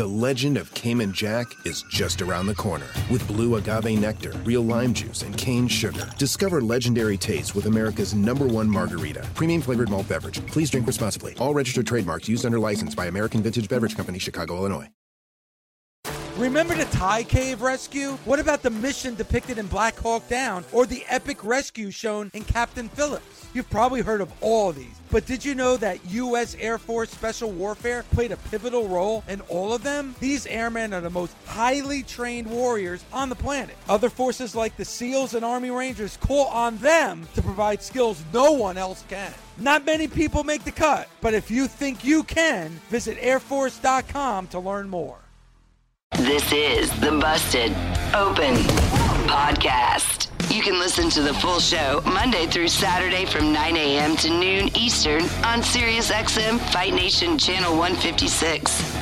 The legend of Cayman Jack is just around the corner. With blue agave nectar, real lime juice, and cane sugar. Discover legendary taste with America's #1 margarita. Premium flavored malt beverage. Please drink responsibly. All registered trademarks used under license by American Vintage Beverage Company, Chicago, Illinois. Remember the Thai cave rescue? What about the mission depicted in Black Hawk Down or the epic rescue shown in Captain Phillips? You've probably heard of all these, but did you know that U.S. Air Force Special Warfare played a pivotal role in all of them? These airmen are the most highly trained warriors on the planet. Other forces like the SEALs and Army Rangers call on them to provide skills no one else can. Not many people make the cut, but if you think you can, visit airforce.com to learn more. This is the Busted Open Podcast. You can listen to the full show Monday through Saturday from 9 a.m. to noon Eastern on SiriusXM Fight Nation Channel 156.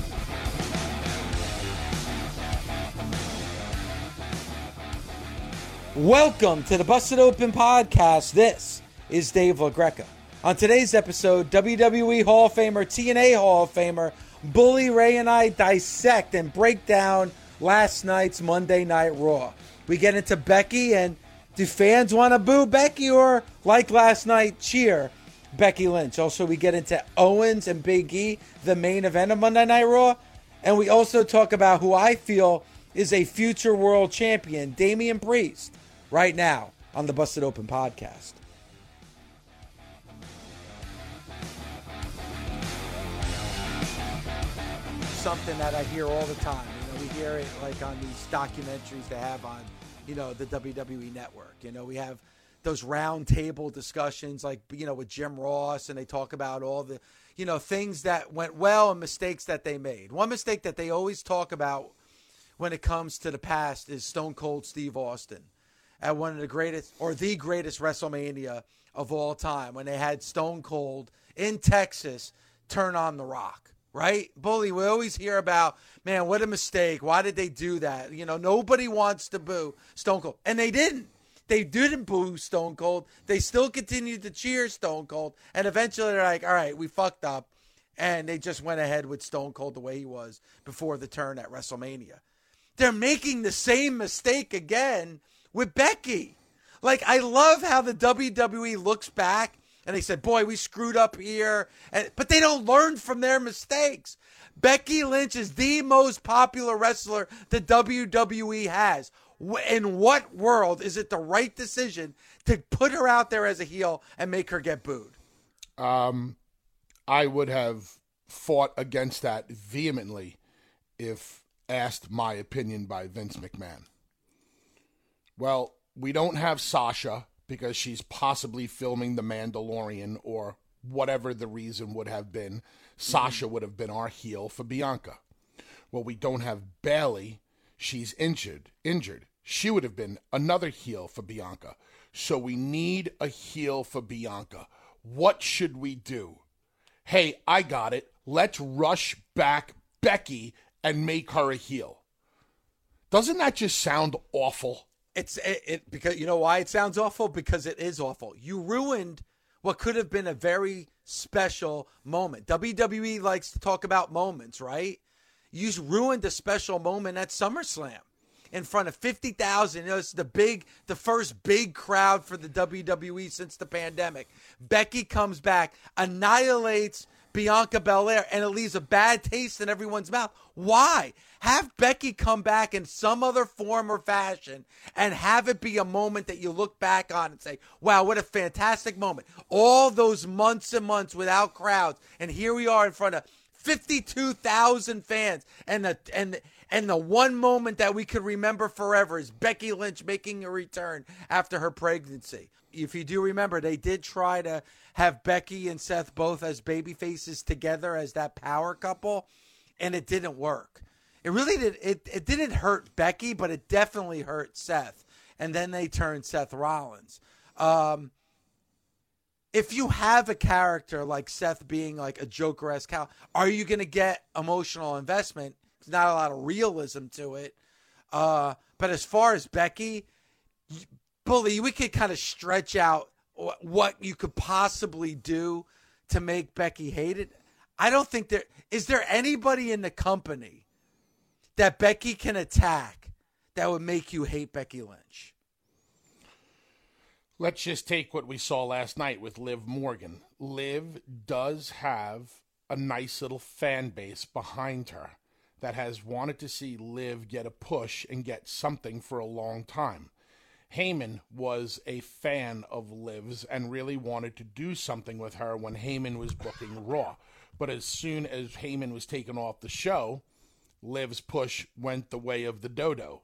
Welcome to the Busted Open Podcast. This is Dave LaGreca. On today's episode, WWE Hall of Famer, TNA Hall of Famer, Bully Ray and I dissect and break down last night's Monday Night Raw. We get into Becky, and do fans want to boo Becky or, like last night, cheer Becky Lynch? Also, we get into Owens and Big E, the main event of Monday Night Raw. And we also talk about who I feel is a future world champion, Damian Priest, right now on the Busted Open Podcast. Something that I hear all the time. You know, we hear it like on these documentaries they have on, you know, the WWE Network. You know, we have those round table discussions like, you know, with Jim Ross, and they talk about all the, you know, things that went well and mistakes that they made. One mistake that they always talk about when it comes to the past is Stone Cold Steve Austin at one of the greatest, or the greatest WrestleMania of all time, when they had Stone Cold in Texas turn on The Rock. Right? Bully, we always hear about, man, what a mistake. Why did they do that? You know, nobody wants to boo Stone Cold. And they didn't. They didn't boo Stone Cold. They still continued to cheer Stone Cold. And eventually they're like, all right, we fucked up. And they just went ahead with Stone Cold the way he was before the turn at WrestleMania. They're making the same mistake again with Becky. Like, I love how the WWE looks back and they said, boy, we screwed up here. But they don't learn from their mistakes. Becky Lynch is the most popular wrestler the WWE has. In what world is it the right decision to put her out there as a heel and make her get booed? I would have fought against that vehemently if asked my opinion by Vince McMahon. Well, we don't have Sasha because she's possibly filming The Mandalorian, or whatever the reason would have been. Sasha would have been our heel for Bianca. Well, we don't have Bayley. She's injured. She would have been another heel for Bianca. So we need a heel for Bianca. What should we do? Hey, I got it. Let's rush back Becky and make her a heel. Doesn't that just sound awful? It because you know why it sounds awful? Because it is awful. You ruined what could have been a very special moment. WWE likes to talk about moments, right? You ruined a special moment at SummerSlam in front of 50,000. You know, it's the first big crowd for the WWE since the pandemic. Becky comes back, annihilates Bianca Belair, and it leaves a bad taste in everyone's mouth. Why? Have Becky come back in some other form or fashion and have it be a moment that you look back on and say, wow, what a fantastic moment. All those months and months without crowds, and here we are in front of 52,000 fans, and the one moment that we could remember forever is Becky Lynch making a return after her pregnancy. If you do remember, they did try to have Becky and Seth both as baby faces together as that power couple, and it didn't work. It really did. It didn't hurt Becky, but it definitely hurt Seth. And then they turned Seth Rollins. If you have a character like Seth being like a Joker-esque, are you going to get emotional investment? There's not a lot of realism to it. But as far as Becky, Bully, we could kind of stretch out what you could possibly do to make Becky hated. I don't think is there anybody in the company that Becky can attack that would make you hate Becky Lynch. Let's just take what we saw last night with Liv Morgan. Liv does have a nice little fan base behind her that has wanted to see Liv get a push and get something for a long time. Heyman was a fan of Liv's and really wanted to do something with her when Heyman was booking Raw. But as soon as Heyman was taken off the show, Liv's push went the way of the dodo.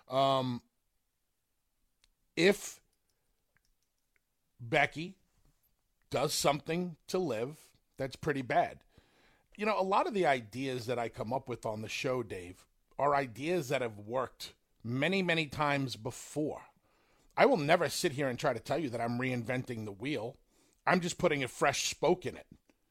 If Becky does something to Liv, that's pretty bad. You know, a lot of the ideas that I come up with on the show, Dave, are ideas that have worked many, many times before. I will never sit here and try to tell you that I'm reinventing the wheel. I'm just putting a fresh spoke in it.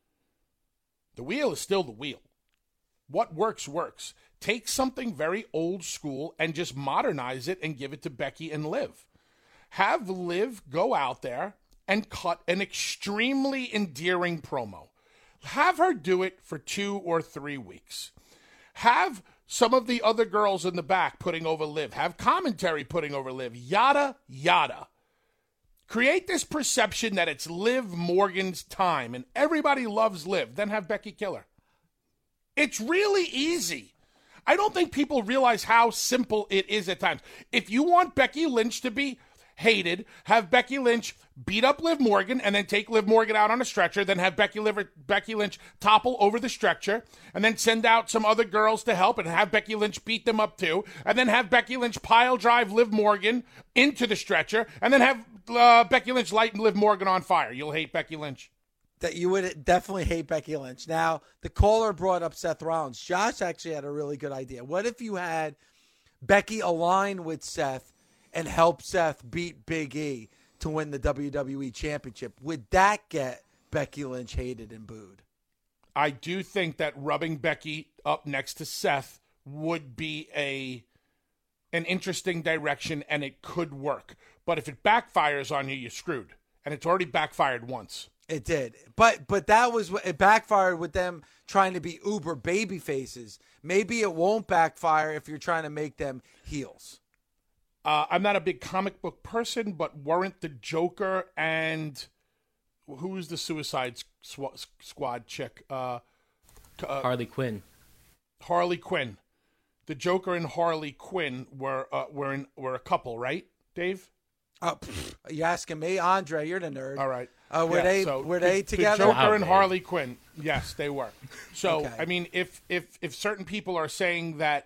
The wheel is still the wheel. What works, works. Take something very old school and just modernize it and give it to Becky and Liv. Have Liv go out there and cut an extremely endearing promo. Have her do it for 2 or 3 weeks. Have some of the other girls in the back putting over Liv. Have commentary putting over Liv. Yada, yada. Create this perception that it's Liv Morgan's time and everybody loves Liv. Then have Becky kill her. It's really easy. I don't think people realize how simple it is at times. If you want Becky Lynch to be hated, have Becky Lynch beat up Liv Morgan and then take Liv Morgan out on a stretcher, then have Becky Lynch topple over the stretcher and then send out some other girls to help and have Becky Lynch beat them up too, and then have Becky Lynch pile drive Liv Morgan into the stretcher and then have Becky Lynch light Liv Morgan on fire. You'll hate Becky Lynch. That you would definitely hate Becky Lynch. Now, the caller brought up Seth Rollins. Josh actually had a really good idea. What if you had Becky align with Seth and help Seth beat Big E to win the WWE Championship? Would that get Becky Lynch hated and booed? I do think that rubbing Becky up next to Seth would be an interesting direction, and it could work. But if it backfires on you, you're screwed. And it's already backfired once. It did. But that was, it backfired with them trying to be uber baby faces. Maybe it won't backfire if you're trying to make them heels. I'm not a big comic book person, but weren't the Joker and who's the Suicide Squad chick? Harley Quinn. Harley Quinn. The Joker and Harley Quinn were a couple, right, Dave? Are you asking me, Andre? You're the nerd. All right. Were they together? The Joker and Harley Quinn. Yes, they were. So Okay. I mean, if certain people are saying that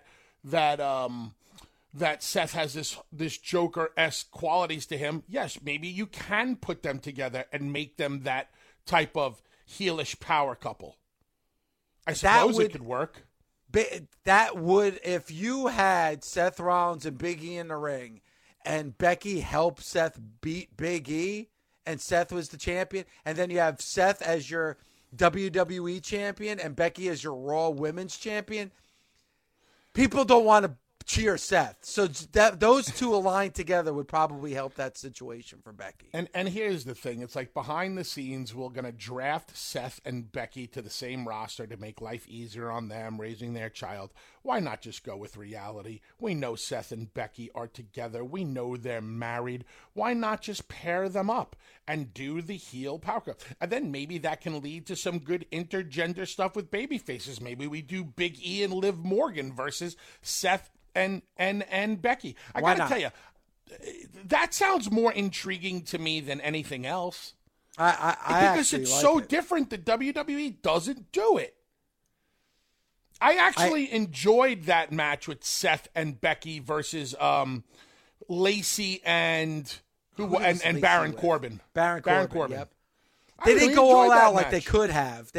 Seth has this Joker-esque qualities to him, yes, maybe you can put them together and make them that type of heelish power couple. I suppose it could work. That would, if you had Seth Rollins and Big E in the ring, and Becky helped Seth beat Big E, and Seth was the champion, and then you have Seth as your WWE champion and Becky as your Raw Women's champion, people don't want to cheer Seth. So those two aligned together would probably help that situation for Becky. And here's the thing. It's like behind the scenes, we're going to draft Seth and Becky to the same roster to make life easier on them, raising their child. Why not just go with reality? We know Seth and Becky are together. We know they're married. Why not just pair them up and do the heel power couple? And then maybe that can lead to some good intergender stuff with baby faces. Maybe we do Big E and Liv Morgan versus Seth and Becky. I got to tell you, that sounds more intriguing to me than anything else. Because it's so different that WWE doesn't do it. I actually enjoyed that match with Seth and Becky versus Lacey and Baron Corbin. Baron Corbin. Yep. They didn't go all out like they could have.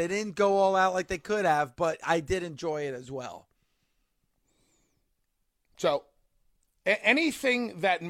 But I did enjoy it as well. So, anything that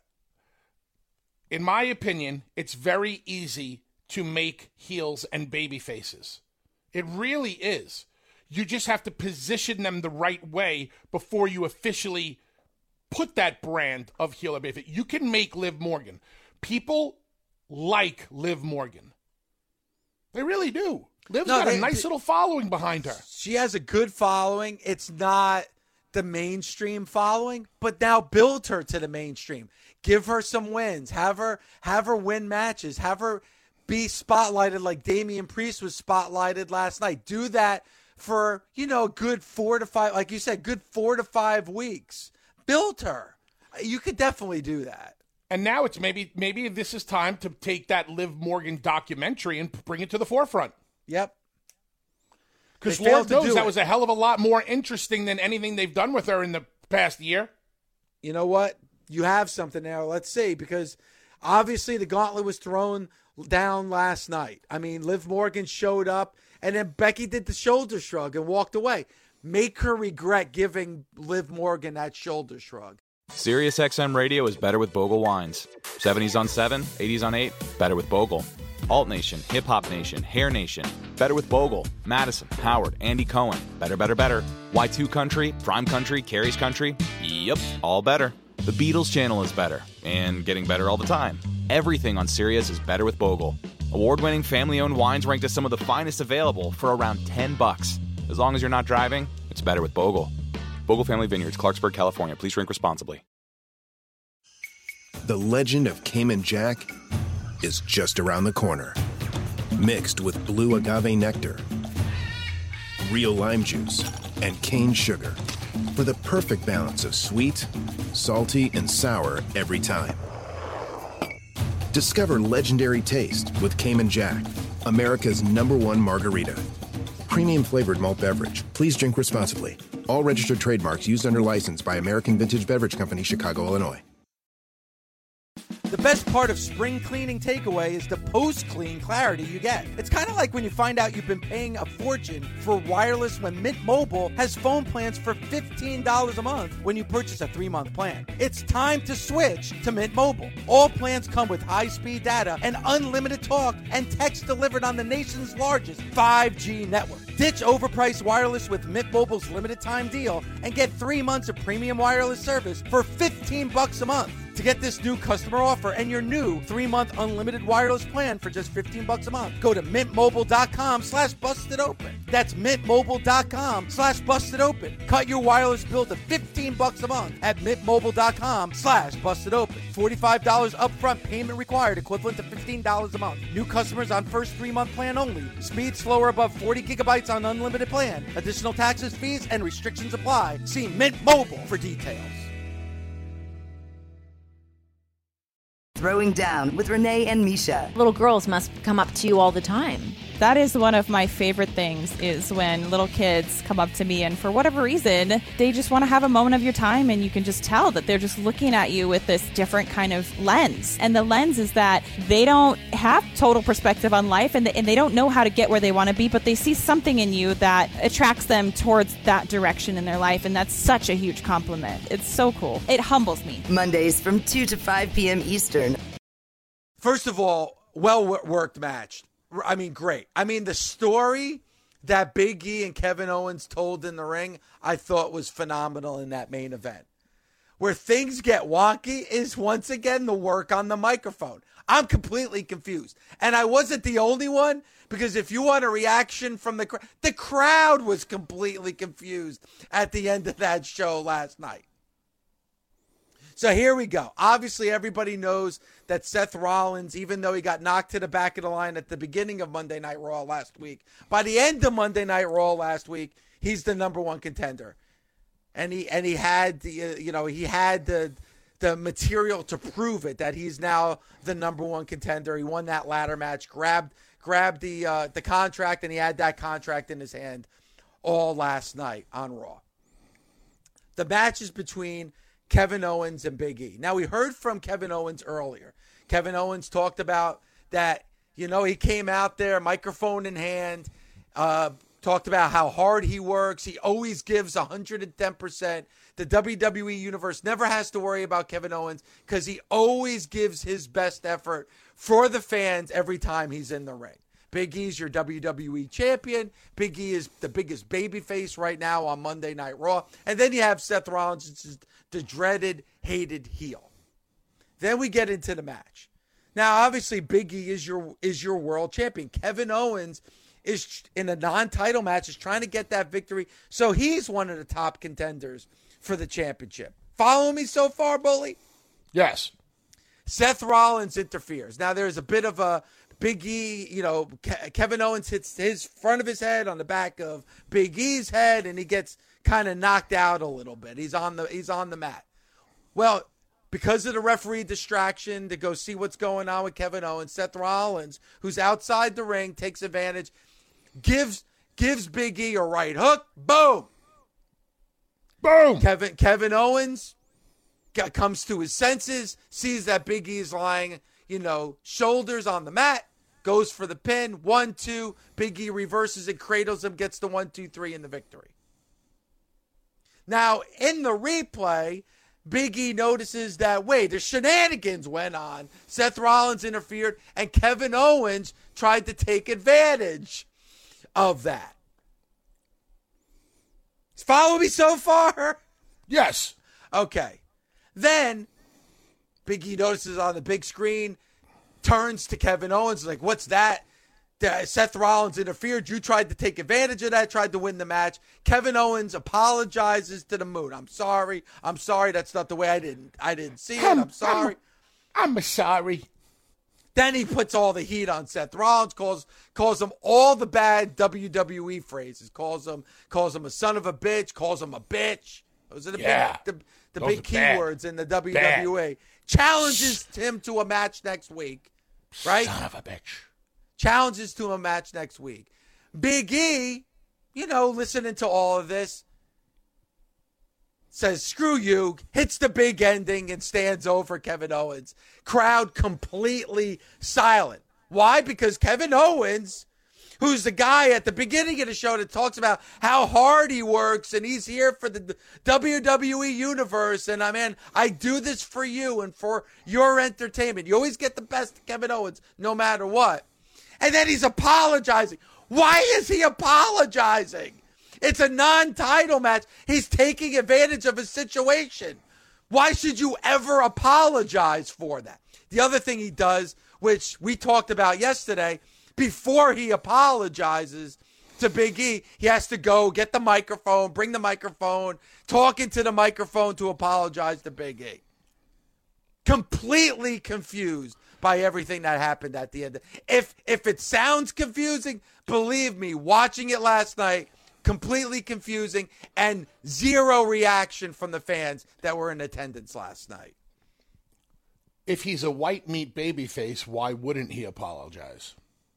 in my opinion, it's very easy to make heels and baby faces. It really is. You just have to position them the right way before you officially put that brand of heel or baby. You can make Liv Morgan. People like Liv Morgan. They really do. Liv's got a nice little following behind her. She has a good following. It's not the mainstream following, but now build her to the mainstream. Give her some wins. Have her win matches. Have her be spotlighted like Damian Priest was spotlighted last night. Do that for, a good 4 to 5, like you said, good 4 to 5 weeks. Build her. You could definitely do that. And now it's maybe this is time to take that Liv Morgan documentary and bring it to the forefront. Yep. Because Lord knows that was a hell of a lot more interesting than anything they've done with her in the past year. You know what? You have something now. Let's see, because obviously the gauntlet was thrown down last night. I mean, Liv Morgan showed up, and then Becky did the shoulder shrug and walked away. Make her regret giving Liv Morgan that shoulder shrug. SiriusXM Radio is better with Bogle wines. 70s on 7, 80s on 8, better with Bogle. Alt Nation, Hip Hop Nation, Hair Nation, better with Bogle. Madison, Howard, Andy Cohen, better, better, better. Y2 Country, Prime Country, Carrie's Country, yep, all better. The Beatles channel is better, and getting better all the time. Everything on Sirius is better with Bogle. Award-winning family-owned wines ranked as some of the finest available for around $10. As long as you're not driving, it's better with Bogle. Bogle Family Vineyards, Clarksburg, California. Please drink responsibly. The legend of Cayman Jack is just around the corner. Mixed with blue agave nectar, real lime juice, and cane sugar for the perfect balance of sweet, salty, and sour every time. Discover legendary taste with Cayman Jack, America's #1 margarita. Premium flavored malt beverage. Please drink responsibly. All registered trademarks used under license by American Vintage Beverage Company, Chicago, Illinois. The best part of spring cleaning takeaway is the post-clean clarity you get. It's kind of like when you find out you've been paying a fortune for wireless when Mint Mobile has phone plans for $15 a month when you purchase a 3-month plan. It's time to switch to Mint Mobile. All plans come with high-speed data and unlimited talk and text delivered on the nation's largest 5G network. Ditch overpriced wireless with Mint Mobile's limited time deal and get 3 months of premium wireless service for $15 a month. To get this new customer offer and your new 3-month unlimited wireless plan for just $15 a month, go to mintmobile.com/bustedopen. That's mintmobile.com/bustedopen. Cut your wireless bill to $15 a month at mintmobile.com/bustedopen. $45 upfront payment required, equivalent to $15 a month. New customers on first 3-month plan only. Speed slower above 40 gigabytes on unlimited plan. Additional taxes, fees, and restrictions apply. See Mint Mobile for details. Throwing Down with Renee and Misha. Little girls must come up to you all the time. That is one of my favorite things, is when little kids come up to me and for whatever reason, they just want to have a moment of your time, and you can just tell that they're just looking at you with this different kind of lens. And the lens is that they don't have total perspective on life, and they don't know how to get where they want to be, but they see something in you that attracts them towards that direction in their life, and that's such a huge compliment. It's so cool. It humbles me. Mondays from 2 to 5 p.m. Eastern. First of all, well-worked match. I mean, great. I mean, the story that Big E and Kevin Owens told in the ring, I thought was phenomenal in that main event. Where things get wonky is once again the work on the microphone. I'm completely confused. And I wasn't the only one, because if you want a reaction from the crowd was completely confused at the end of that show last night. So here we go. Obviously, everybody knows that Seth Rollins, even though he got knocked to the back of the line at the beginning of Monday Night Raw last week, by the end of Monday Night Raw last week, he's the #1 contender, and he had the material to prove it, that he's now the #1 contender. He won that ladder match, grabbed the contract, and he had that contract in his hand all last night on Raw. The match is between Kevin Owens and Big E. Now, we heard from Kevin Owens earlier. Kevin Owens talked about that, he came out there, microphone in hand, talked about how hard he works. He always gives 110%. The WWE Universe never has to worry about Kevin Owens because he always gives his best effort for the fans every time he's in the ring. Big E's your WWE champion. Big E is the biggest babyface right now on Monday Night Raw. And then you have Seth Rollins, which is the dreaded, hated heel. Then we get into the match. Now, obviously, Big E is your world champion. Kevin Owens is in a non-title match, is trying to get that victory. So he's one of the top contenders for the championship. Follow me so far, Bully? Yes. Seth Rollins interferes. Now there's a bit of a Big E, Kevin Owens hits his front of his head on the back of Big E's head, and he gets kind of knocked out a little bit. He's on the mat. Well, because of the referee distraction to go see what's going on with Kevin Owens, Seth Rollins, who's outside the ring, takes advantage, gives Big E a right hook. Boom. Boom. Kevin Owens comes to his senses, sees that Big E is lying, shoulders on the mat, goes for the pin. 1, 2. Big E reverses and cradles him, gets the 1, 2, 3 in the victory. Now, in the replay, Big E notices that, the shenanigans went on. Seth Rollins interfered, and Kevin Owens tried to take advantage of that. Follow me so far? Yes. Okay. Then, Big E notices on the big screen, turns to Kevin Owens, like, what's that? Seth Rollins interfered. You tried to take advantage of that, tried to win the match. Kevin Owens apologizes to the moon. I'm sorry. That's not the way I didn't see it. I'm sorry. I'm sorry. Then he puts all the heat on Seth Rollins, calls him all the bad WWE phrases, calls him a son of a bitch, calls him a bitch. Those are the big keywords in the WWE. Bad. Challenges him to a match next week. Right? Son of a bitch. Challenges to a match next week. Big E, listening to all of this, says, screw you, hits the big ending and stands over Kevin Owens. Crowd completely silent. Why? Because Kevin Owens, who's the guy at the beginning of the show that talks about how hard he works and he's here for the WWE universe, and I do this for you and for your entertainment. You always get the best of Kevin Owens no matter what. And then he's apologizing. Why is he apologizing? It's a non-title match. He's taking advantage of a situation. Why should you ever apologize for that? The other thing he does, which we talked about yesterday, before he apologizes to Big E, he has to go get the microphone, bring the microphone, talk into the microphone to apologize to Big E. Completely confused by everything that happened at the end. If it sounds confusing, believe me, watching it last night, completely confusing and zero reaction from the fans that were in attendance last night. If he's a white meat babyface, why wouldn't he apologize?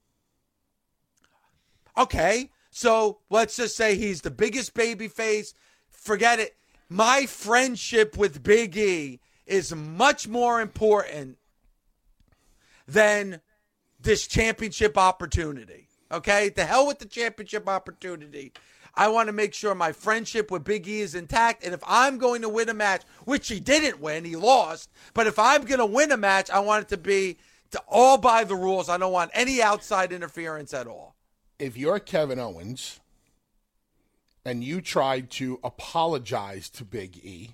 Okay, so let's just say he's the biggest babyface. Forget it. My friendship with Big E is much more important than this championship opportunity. Okay? The hell with the championship opportunity. I want to make sure my friendship with Big E is intact. And if I'm going to win a match, which he didn't win, he lost. But if I'm going to win a match, I want it to be all by the rules. I don't want any outside interference at all. If you're Kevin Owens and you tried to apologize to Big E,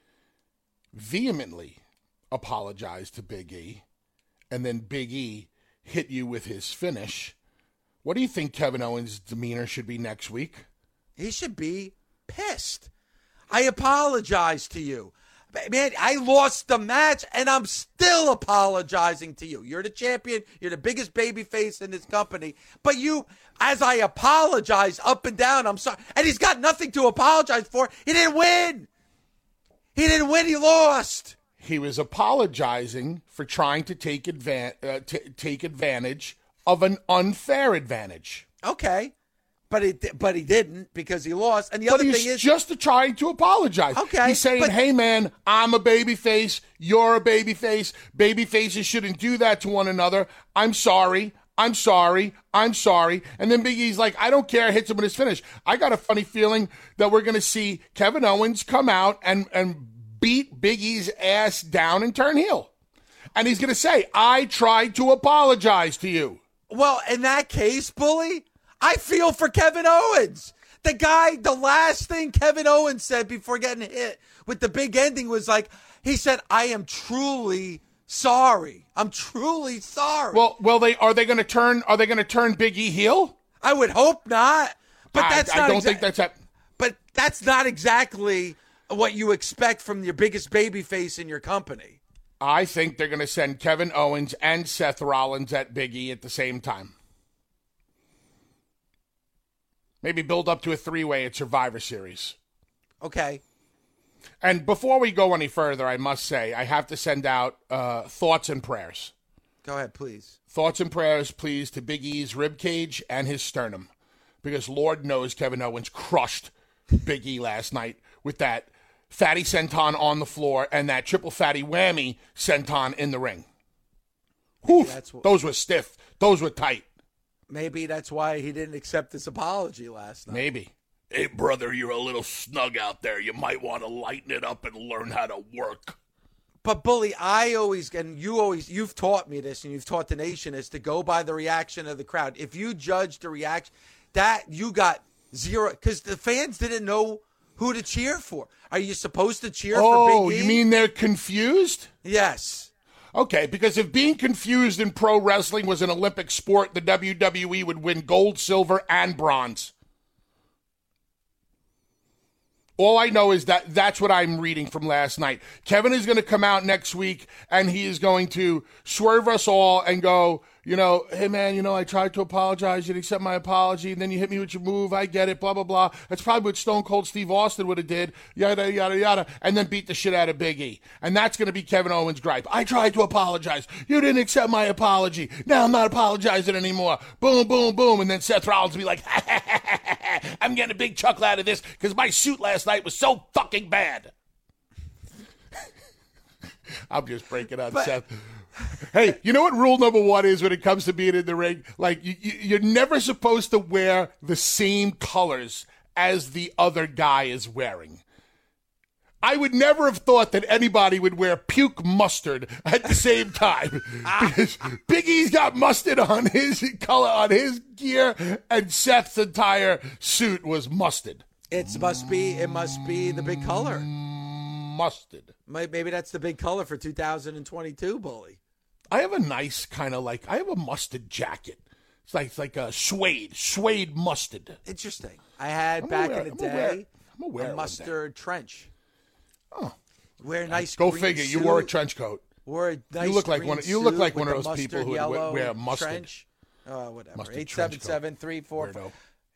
vehemently apologize to Big E, and then Big E hit you with his finish, what do you think Kevin Owens' demeanor should be next week? He should be pissed. I apologize to you. Man, I lost the match, and I'm still apologizing to you. You're the champion. You're the biggest babyface in this company. But you, as I apologize up and down, I'm sorry. And he's got nothing to apologize for. He didn't win. He lost. He was apologizing for trying to take advantage of an unfair advantage. Okay. But he didn't because he lost. And the other thing is just trying to apologize. Okay. He's saying, hey, man, I'm a babyface. You're a babyface. Babyfaces shouldn't do that to one another. I'm sorry. And then Big E's like, I don't care. Hits him with his finish. I got a funny feeling that we're going to see Kevin Owens come out and beat Big E's ass down and turn heel. And he's going to say, I tried to apologize to you. Well, in that case, Bully, I feel for Kevin Owens. The last thing Kevin Owens said before getting hit with the big ending was he said, I am truly sorry. I'm truly sorry. Well, are they going to turn Big E heel? I would hope not. But I don't think that's But that's not exactly what you expect from your biggest babyface in your company. I think they're going to send Kevin Owens and Seth Rollins at Big E at the same time. Maybe build up to a 3-way at Survivor Series. Okay. And before we go any further, I must say, I have to send out thoughts and prayers. Go ahead, please. Thoughts and prayers, please, to Big E's ribcage and his sternum. Because Lord knows Kevin Owens crushed Big E last night with that fatty senton on the floor and that triple fatty whammy senton in the ring. Those were stiff. Those were tight. Maybe that's why he didn't accept this apology last night. Maybe. Hey, brother, you're a little snug out there. You might want to lighten it up and learn how to work. But, Bully, you've taught me this and you've taught the nation is to go by the reaction of the crowd. If you judge the reaction, that you got zero, because the fans didn't know who to cheer for. Are you supposed to cheer for Big E? Oh, you mean they're confused? Yes. Okay, because if being confused in pro wrestling was an Olympic sport, the WWE would win gold, silver, and bronze. All I know is that that's what I'm reading from last night. Kevin is going to come out next week, and he is going to swerve us all and go, hey, man, I tried to apologize. You didn't accept my apology, and then you hit me with your move. I get it, blah, blah, blah. That's probably what Stone Cold Steve Austin would have did, yada, yada, yada, and then beat the shit out of Big E. And that's going to be Kevin Owens' gripe. I tried to apologize. You didn't accept my apology. Now I'm not apologizing anymore. Boom, boom, boom. And then Seth Rollins will be like, I'm getting a big chuckle out of this because my suit last night was so fucking bad. I'm just breaking on Seth. Hey, you know what rule number 1 is when it comes to being in the ring? Like, you're never supposed to wear the same colors as the other guy is wearing. I would never have thought that anybody would wear puke mustard at the same time. Because Big E's got mustard on his color, on his gear, and Seth's entire suit was mustard. It must be the big color. Mustard. Maybe that's the big color for 2022, Bully. I have a nice kind of I have a mustard jacket. It's like a suede mustard. Interesting. I had back in the day a mustard trench. Oh, Wear a nice. Go green figure. suit. You wore a trench coat. Wore a nice. You look like one. You look like one of those people who would wear mustard. Trench. Whatever. Mustard 877-344.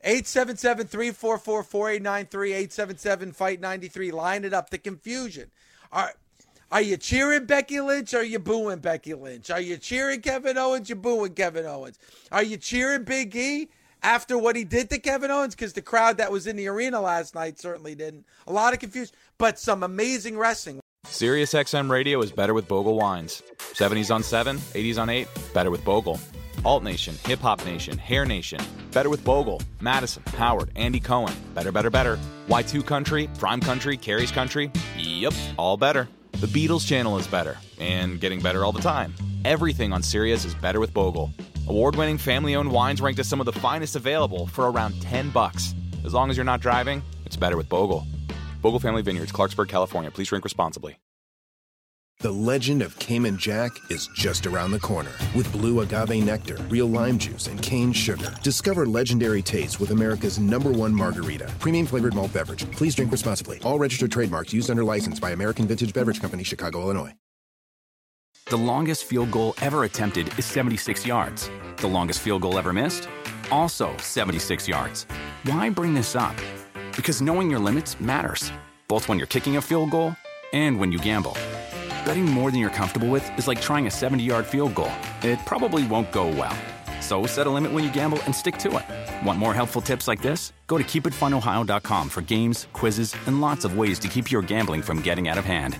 877-344-4893. 877-FIGHT-93. Line it up. The confusion. Are you cheering Becky Lynch or are you booing Becky Lynch? Are you cheering Kevin Owens? You booing Kevin Owens? Are you cheering Big E after what he did to Kevin Owens? Because the crowd that was in the arena last night certainly didn't. A lot of confusion, but some amazing wrestling. SiriusXM Radio is better with Bogle Wines. 70s on 7, 80s on 8, better with Bogle. Alt Nation, Hip Hop Nation, Hair Nation, better with Bogle. Madison, Howard, Andy Cohen, better, better, better. Y2 Country, Prime Country, Carey's Country, yep, all better. The Beatles channel is better, and getting better all the time. Everything on Sirius is better with Bogle. Award-winning family-owned wines ranked as some of the finest available for around $10. As long as you're not driving, it's better with Bogle. Bogle Family Vineyards, Clarksburg, California. Please drink responsibly. The legend of Cayman Jack is just around the corner. With blue agave nectar, real lime juice, and cane sugar. Discover legendary taste with America's #1 margarita. Premium flavored malt beverage. Please drink responsibly. All registered trademarks used under license by American Vintage Beverage Company, Chicago, Illinois. The longest field goal ever attempted is 76 yards. The longest field goal ever missed? Also 76 yards. Why bring this up? Because knowing your limits matters, both when you're kicking a field goal and when you gamble. Betting more than you're comfortable with is like trying a 70-yard field goal. It probably won't go well. So set a limit when you gamble and stick to it. Want more helpful tips like this? Go to keepitfunohio.com for games, quizzes, and lots of ways to keep your gambling from getting out of hand.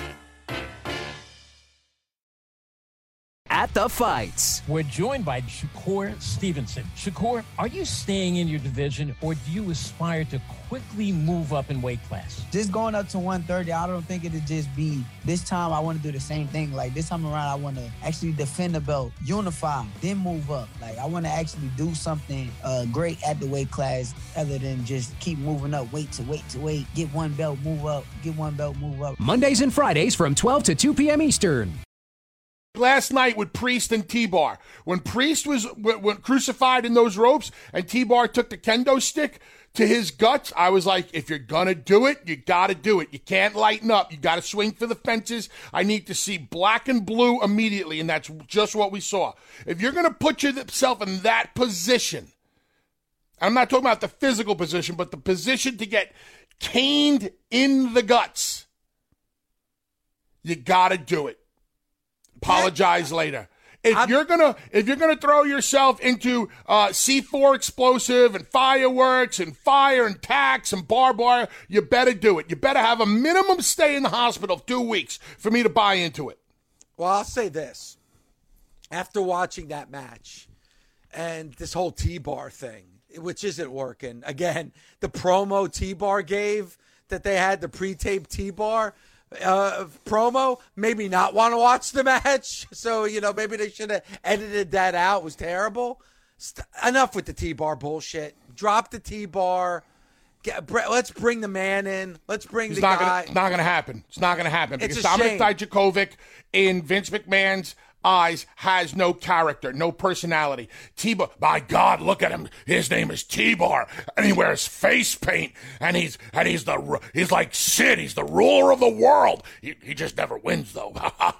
At the fights. We're joined by Shakur Stevenson. Shakur, are you staying in your division or do you aspire to quickly move up in weight class? Just going up to 130, I don't think it'll just be, this time I want to do the same thing. Like this time around, I want to actually defend the belt, unify, then move up. Like I want to actually do something great at the weight class other than just keep moving up, weight to weight to weight, get one belt, move up, get one belt, move up. Mondays and Fridays from 12 to 2 p.m. Eastern. last night with Priest and T-Bar. When Priest was crucified in those ropes and T-Bar took the kendo stick to his guts, I was like, if you're going to do it, you got to do it. You can't lighten up. You got to swing for the fences. I need to see black and blue immediately, and that's just what we saw. If you're going to put yourself in that position, I'm not talking about the physical position, but the position to get caned in the guts, you got to do it. Apologize later. If you're gonna throw yourself into C4 explosive and fireworks and fire and tacks and barbed wire, you better do it. You better have a minimum stay in the hospital of 2 weeks for me to buy into it. Well, I'll say this. After watching that match and this whole T-Bar thing, which isn't working, again, the promo T-Bar gave that they had, the pre-taped T-Bar promo, maybe not want to watch the match. So, maybe they should have edited that out. It was terrible. Enough with the T-Bar bullshit. Drop the T-Bar. Let's bring the man in. Let's bring guy. It's not going to happen. It's not going to happen. It's because a Dominik shame. Dijakovic in Vince McMahon's eyes has no character, no personality. T-Bar, my God, look at him. His name is T-Bar, and he wears face paint, and he's like Sid. He's the ruler of the world. He just never wins, though.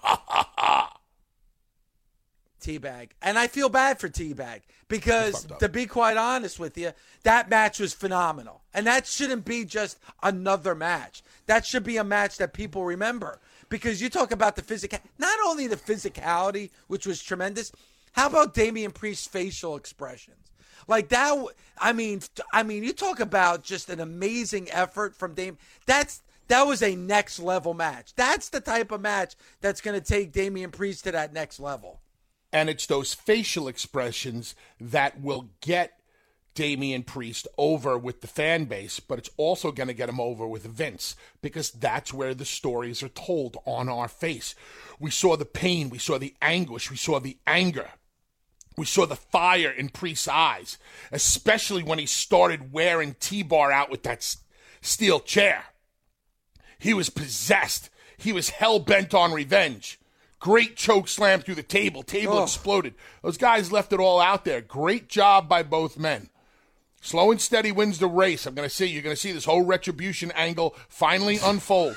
Teabag. And I feel bad for Teabag because, to be quite honest with you, that match was phenomenal. And that shouldn't be just another match. That should be a match that people remember. Because you talk about the physical, not only the physicality, which was tremendous. How about Damian Priest's facial expressions? Like that. I mean, you talk about just an amazing effort from Damian. That was a next level match. That's the type of match that's going to take Damian Priest to that next level. And it's those facial expressions that will get Damian Priest over with the fan base, but it's also going to get him over with Vince, because that's where the stories are told, on our face. We saw the pain, we saw the anguish, we saw the anger, we saw the fire in Priest's eyes, especially when he started wearing T-Bar out with that steel chair. He was possessed. He was hell-bent on revenge. Great choke slam through the table. Table exploded. Those guys left it all out there. Great job by both men. Slow and steady wins the race. You're going to see this whole retribution angle finally unfold.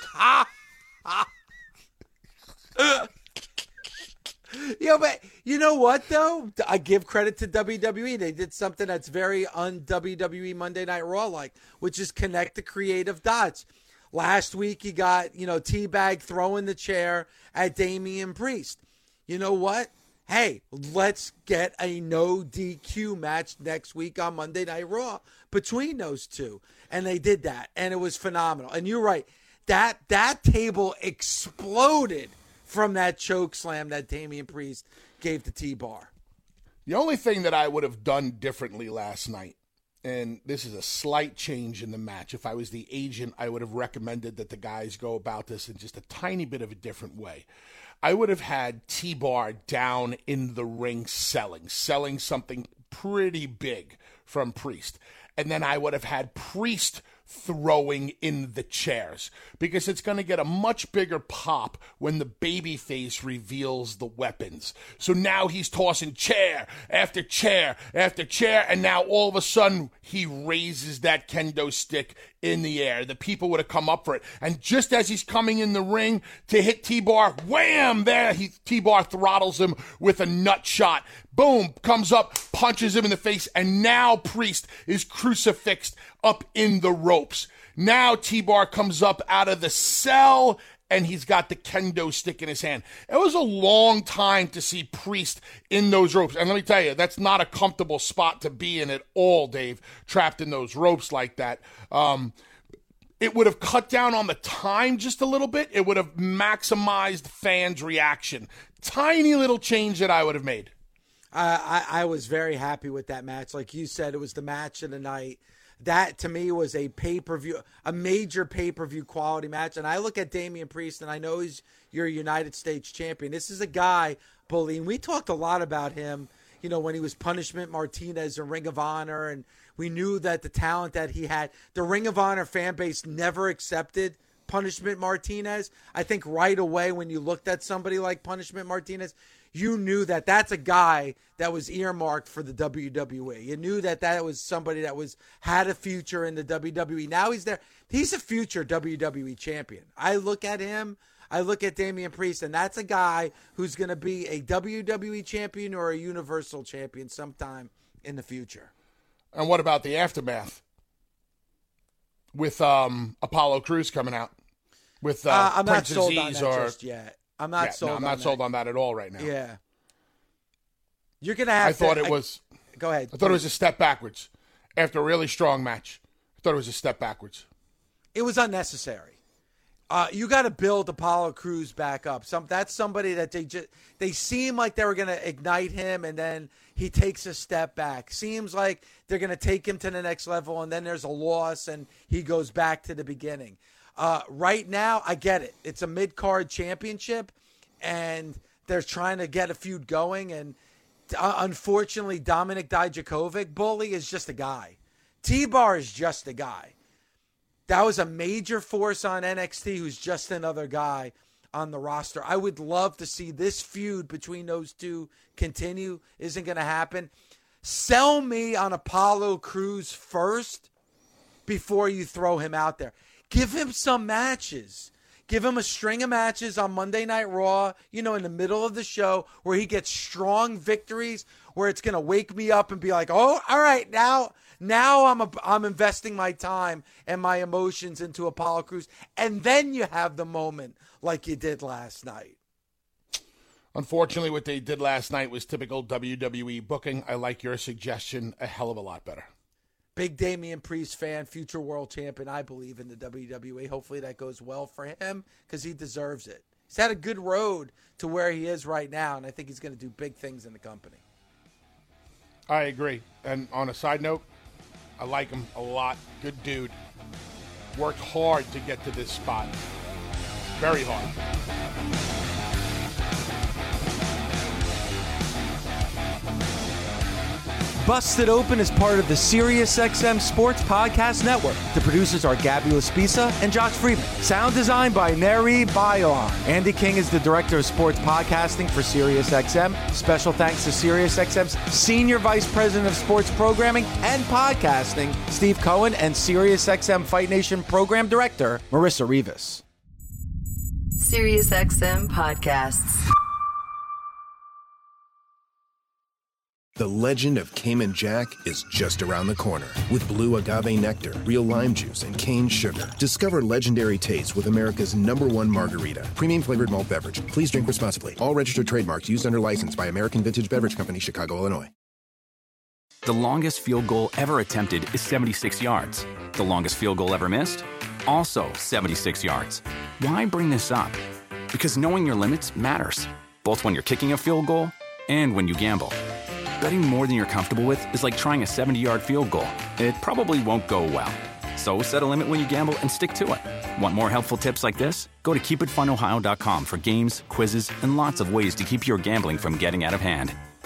But you know what, though? I give credit to WWE. They did something that's very un-WWE Monday Night Raw-like, which is connect the creative dots. Last week, you got, Teabag throwing the chair at Damian Priest. You know what? Hey, let's get a no DQ match next week on Monday Night Raw between those two. And they did that, and it was phenomenal. And you're right. That table exploded from that choke slam that Damian Priest gave to T-Bar. The only thing that I would have done differently last night, and this is a slight change in the match. If I was the agent, I would have recommended that the guys go about this in just a tiny bit of a different way. I would have had T-Bar down in the ring selling something pretty big from Priest. And then I would have had Priest throwing in the chairs, because it's going to get a much bigger pop when the babyface reveals the weapons. So now he's tossing chair after chair after chair, and now all of a sudden he raises that kendo stick in the air. The people would have come up for it, and just as he's coming in the ring to hit T-Bar, wham, there T-Bar throttles him with a nut shot. Boom, comes up, punches him in the face, and now Priest is crucifixed up in the ropes. Now T-Bar comes up out of the cell, and he's got the kendo stick in his hand. It was a long time to see Priest in those ropes. And let me tell you, that's not a comfortable spot to be in at all, Dave, trapped in those ropes like that. It would have cut down on the time just a little bit. It would have maximized fans' reaction. Tiny little change that I would have made. I was very happy with that match. Like you said, it was the match of the night. That, to me, was a pay-per-view, a major pay-per-view quality match. And I look at Damian Priest, and I know he's your United States champion. This is a guy, Bully, and we talked a lot about him, when he was Punishment Martinez in Ring of Honor, and we knew that the talent that he had, the Ring of Honor fan base never accepted Punishment Martinez, I think right away when you looked at somebody like Punishment Martinez, you knew that that's a guy that was earmarked for the WWE. You knew that that was somebody that had a future in the WWE. Now he's there. He's a future WWE champion. I look at him. I look at Damian Priest, and that's a guy who's going to be a WWE champion or a Universal champion sometime in the future. And what about the aftermath with Apollo Crews coming out with I'm not Prince sold Aziz on that just yet. I'm not sold on that at all right now. Yeah. You're going to have I thought it was... Go ahead. I thought it was a step backwards. After a really strong match, I thought it was a step backwards. It was unnecessary. You got to build Apollo Crews back up. That's somebody that they seem like they were going to ignite him, and then he takes a step back. Seems like they're going to take him to the next level, and then there's a loss, and he goes back to the beginning. Right now, I get it. It's a mid-card championship, and they're trying to get a feud going, and unfortunately, Dominik Dijakovic, Bully, is just a guy. T-Bar is just a guy. That was a major force on NXT who's just another guy on the roster. I would love to see this feud between those two continue. Isn't going to happen. Sell me on Apollo Crews first before you throw him out there. Give him some matches. Give him a string of matches on Monday Night Raw, in the middle of the show where he gets strong victories, where it's going to wake me up and be like, oh, all right, now I'm investing my time and my emotions into Apollo Crews. And then you have the moment like you did last night. Unfortunately, what they did last night was typical WWE booking. I like your suggestion a hell of a lot better. Big Damian Priest fan, future world champion, I believe, in the WWE. Hopefully that goes well for him because he deserves it. He's had a good road to where he is right now, and I think he's going to do big things in the company. I agree. And on a side note, I like him a lot. Good dude. Worked hard to get to this spot. Very hard. Busted Open is part of the SiriusXM Sports Podcast Network. The producers are Gabby Laspisa and Josh Friedman. Sound design by Neri Bayon. Andy King is the director of sports podcasting for SiriusXM. Special thanks to SiriusXM's Senior Vice President of Sports Programming and Podcasting, Steve Cohen, and SiriusXM Fight Nation Program Director, Marissa Rivas. SiriusXM Podcasts. The legend of Cayman Jack is just around the corner. With blue agave nectar, real lime juice, and cane sugar. Discover legendary taste with America's #1 margarita. Premium flavored malt beverage. Please drink responsibly. All registered trademarks used under license by American Vintage Beverage Company, Chicago, Illinois. The longest field goal ever attempted is 76 yards. The longest field goal ever missed? Also 76 yards. Why bring this up? Because knowing your limits matters, both when you're kicking a field goal and when you gamble. Betting more than you're comfortable with is like trying a 70-yard field goal. It probably won't go well. So set a limit when you gamble and stick to it. Want more helpful tips like this? Go to keepitfunohio.com for games, quizzes, and lots of ways to keep your gambling from getting out of hand.